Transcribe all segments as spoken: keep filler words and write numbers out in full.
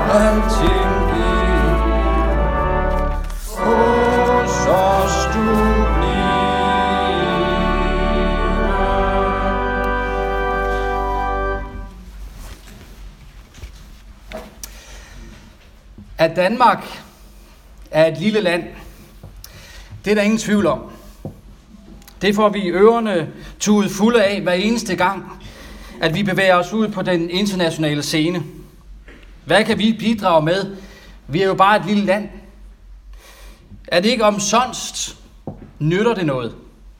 alting i hos os du bliver. At Danmark er et lille land, det er der ingen tvivl om. Det får vi ørerne tudet fulde af hver eneste gang, at vi bevæger os ud på den internationale scene. Hvad kan vi bidrage med? Vi er jo bare et lille land. Er det ikke omsonst? Nytter det noget?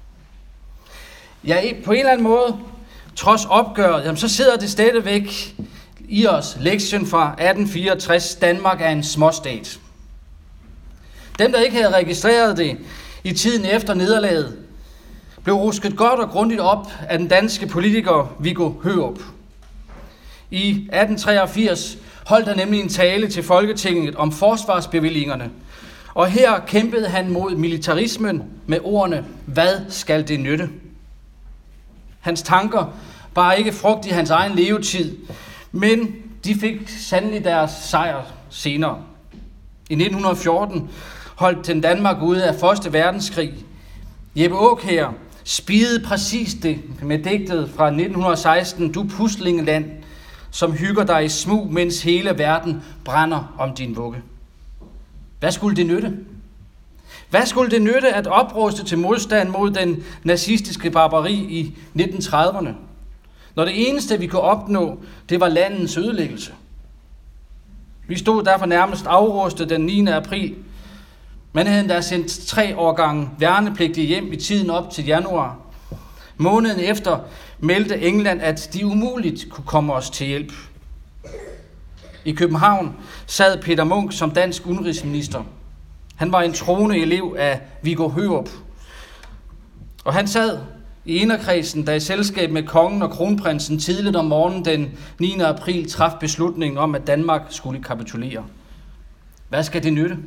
Ja, på en eller anden måde, trods opgøret, jamen, så sidder det stadigvæk i os. Lektion fra atten fireogtres, Danmark er en småstat. Dem, der ikke havde registreret det i tiden efter nederlaget, blev rusket godt og grundigt op af den danske politiker Viggo Hørup. I atten treogfirs holdt han nemlig en tale til Folketinget om forsvarsbevillingerne, og her kæmpede han mod militarismen med ordene, hvad skal det nytte? Hans tanker bar ikke frugt i hans egen levetid, men de fik sandelig deres sejr senere. I nitten fjorten holdt den Danmark ude af første verdenskrig. Jeppe Aakjær spidede præcis det med digtet fra nitten seksten, Du puslingeland, som hygger dig i smug, mens hele verden brænder om din vugge. Hvad skulle det nytte? Hvad skulle det nytte at opruste til modstand mod den nazistiske barbari i nitten trediverne? Når det eneste, vi kunne opnå, det var landets ødelæggelse. Vi stod derfor nærmest afrustet den niende april. Man havde endda sendt tre årgange værnepligtige hjem i tiden op til januar. Måneden efter meldte England, at de umuligt kunne komme os til hjælp. I København sad Peter Munch som dansk udenrigsminister. Han var en troende elev af Viggo Hørup. Og han sad i inderkredsen, der i selskab med kongen og kronprinsen tidligt om morgenen den niende april traf beslutningen om, at Danmark skulle kapitulere. Hvad skal det nytte?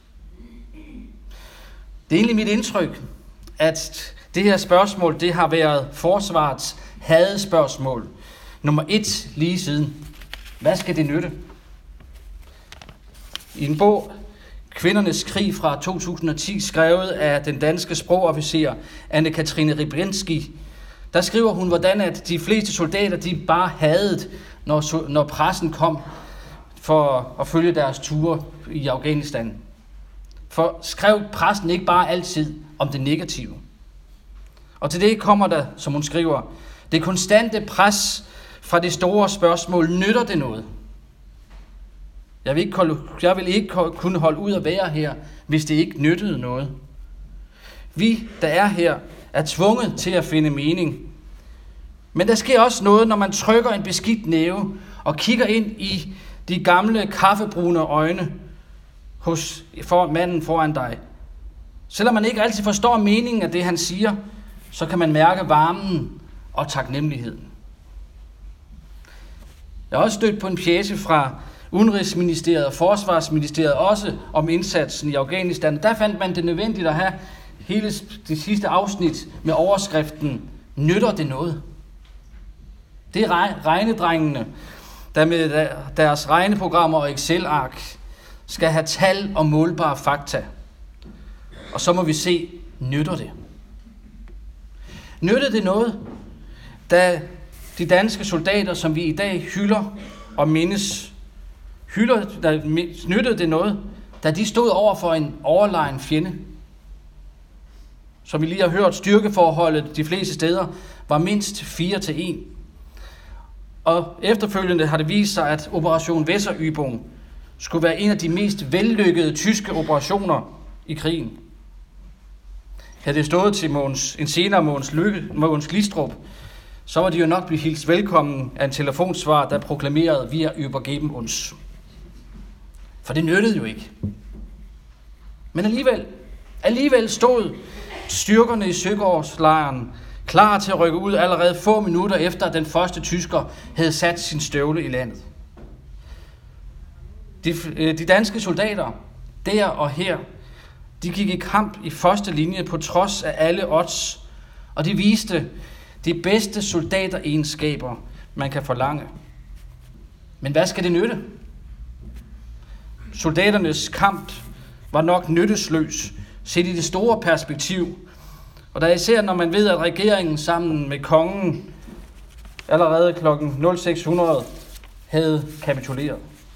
Det er egentlig mit indtryk, at det her spørgsmål, det har været forsvarets hadespørgsmål nummer et lige siden. Hvad skal det nytte? I en bog, Kvindernes krig fra to tusind og ti, skrevet af den danske sprogofficer Anne-Katrine Ribinski, der skriver hun, hvordan at de fleste soldater, de bare hadede, når, når pressen kom for at følge deres ture i Afghanistan. For skrev pressen ikke bare altid om det negative. Og til det kommer der, som hun skriver, det konstante pres fra det store spørgsmål, nytter det noget? Jeg vil, ikke, jeg vil ikke kunne holde ud at være her, hvis det ikke nyttede noget. Vi, der er her, er tvunget til at finde mening. Men der sker også noget, når man trykker en beskidt næve og kigger ind i de gamle kaffebrune øjne hos for manden foran dig. Selvom man ikke altid forstår meningen af det, han siger, så kan man mærke varmen og taknemmeligheden. Jeg har også stødt på en pjece fra Udenrigsministeriet og Forsvarsministeriet, også om indsatsen i Afghanistan. Der fandt man det nødvendigt at have hele det sidste afsnit med overskriften, nytter det noget? Det er regnedrengene, der med deres regneprogrammer og Excel-ark skal have tal og målbare fakta. Og så må vi se, nytter det? Nytter det noget, da de danske soldater, som vi i dag hylder og mindes, hylder, der nyttede det noget, da de stod over for en overlegen fjende? Som vi lige har hørt, styrkeforholdet de fleste steder var mindst fire til en. Og efterfølgende har det vist sig, at Operation Weserübung skulle være en af de mest vellykkede tyske operationer i krigen. Havde det stået til Mogens, en senere Mogens, Lykke, Mogens Glistrup, så var de jo nok blive hilst velkommen af en telefonsvar, der proklamerede, vi er übergeben uns. For det nyttede jo ikke. Men alligevel, alligevel stod styrkerne i Søgårdslejren klar til at rykke ud allerede få minutter efter, at den første tysker havde sat sin støvle i landet. De, de danske soldater, der og her, de gik i kamp i første linje på trods af alle odds, og de viste de bedste soldateregenskaber, man kan forlange. Men hvad skal det nytte? soldaternes kamp var nok nyttesløs, set i det store perspektiv. Og der især når man ved, at regeringen sammen med kongen allerede klokken nul seks hundrede havde kapituleret.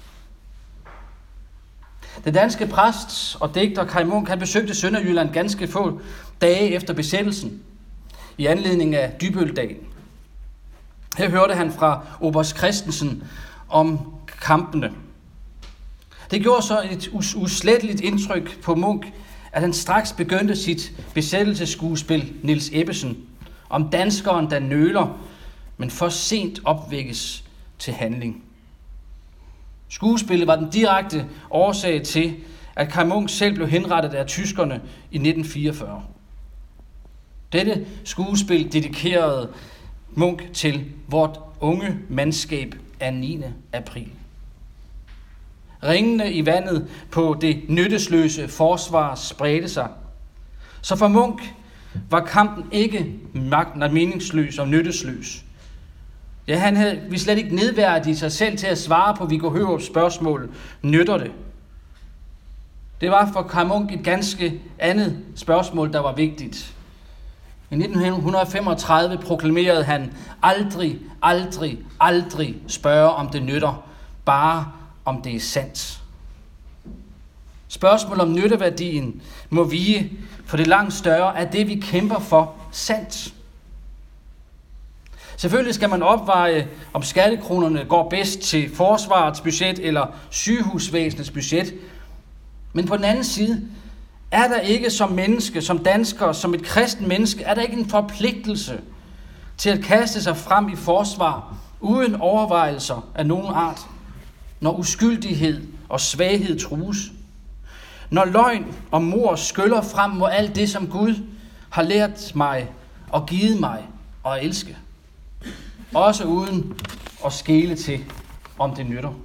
Den danske præst og digter Kaj Munk, han besøgte Sønderjylland ganske få dage efter besættelsen i anledning af Dybbøldagen. Her hørte han fra oberst Christensen om kampene. Det gjorde så et us- usletteligt indtryk på Munk, at han straks begyndte sit besættelsesskuespil Niels Ebbesen om danskeren, der nøler, men for sent opvækkes til handling. Skuespillet var den direkte årsag til, at Kaj Munk selv blev henrettet af tyskerne i nitten fireogfyrre. Dette skuespil dedikerede Munk til vort unge mandskab af niende april. Ringene i vandet på det nyttesløse forsvar spredte sig. Så for Munk var kampen ikke meningsløs og nyttesløs. Ja, han havde vi slet ikke nedværdiget sig selv til at svare på Viggo Hørups spørgsmål, nytter det? Det var for Kaj Munk et ganske andet spørgsmål, der var vigtigt. I nitten femogtredive proklamerede han, aldrig, aldrig, aldrig spørge om det nytter, bare om det er sandt. Spørgsmålet om nytteværdien må vige, for det langt større er det, vi kæmper for, sandt. Selvfølgelig skal man opveje, om skattekronerne går bedst til forsvarets budget eller sygehusvæsenets budget. Men på den anden side, er der ikke som menneske, som dansker, som et kristen menneske, er der ikke en forpligtelse til at kaste sig frem i forsvar uden overvejelser af nogen art, når uskyldighed og svaghed trues. Når løgn og mord skyller frem mod alt det, som Gud har lært mig og givet mig at elske. Også uden at skele til, om det nytter.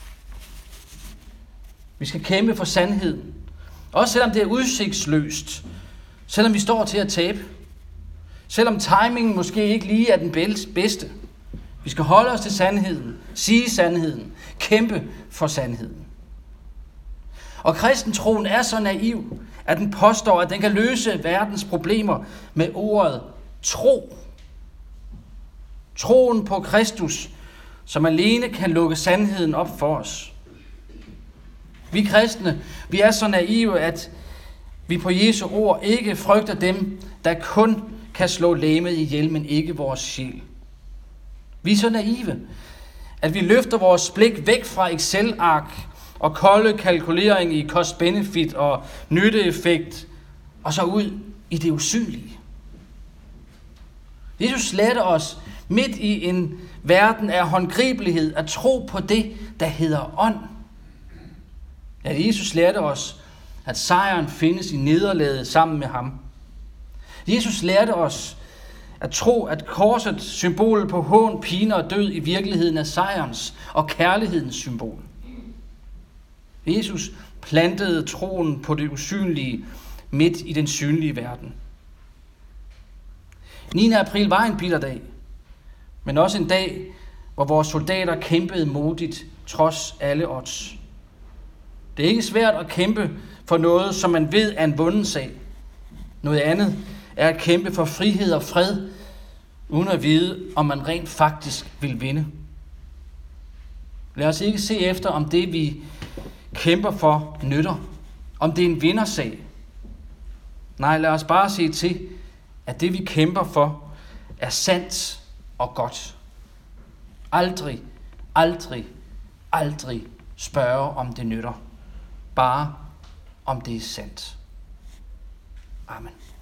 Vi skal kæmpe for sandheden. Også selvom det er udsigtsløst. Selvom vi står til at tabe. Selvom timingen måske ikke lige er den bedste. Vi skal holde os til sandheden. Sige sandheden. Kæmpe for sandheden. Og kristentroen er så naiv, at den påstår, at den kan løse verdens problemer med ordet tro. Troen på Kristus, som alene kan lukke sandheden op for os. Vi kristne, vi er så naive, at vi på Jesu ord ikke frygter dem, der kun kan slå legemet ihjel, men ikke vores sjæl. Vi er så naive, at vi løfter vores blik væk fra Excel-ark og kolde kalkulering i cost-benefit og nytteeffekt, og så ud i det usynlige. Jesus lærte os midt i en verden af håndgribelighed at tro på det, der hedder ånd. Ja, Jesus lærte os, at sejren findes i nederlaget sammen med ham. Jesus lærte os at tro, at korset, symbolet på hån, pine og død, i virkeligheden er sejrens og kærlighedens symbol. Jesus plantede troen på det usynlige midt i den synlige verden. niende april var en bitter dag, men også en dag, hvor vores soldater kæmpede modigt trods alle odds. Det er ikke svært at kæmpe for noget, som man ved er en vunden sag. Noget andet er at kæmpe for frihed og fred, uden at vide, om man rent faktisk vil vinde. Lad os ikke se efter, om det vi kæmper for nytter, om det er en vindersag. Nej, lad os bare se til, at det vi kæmper for er sandt og godt. Aldrig, aldrig, aldrig spørge, om det nytter. Bare om det er sandt. Amen.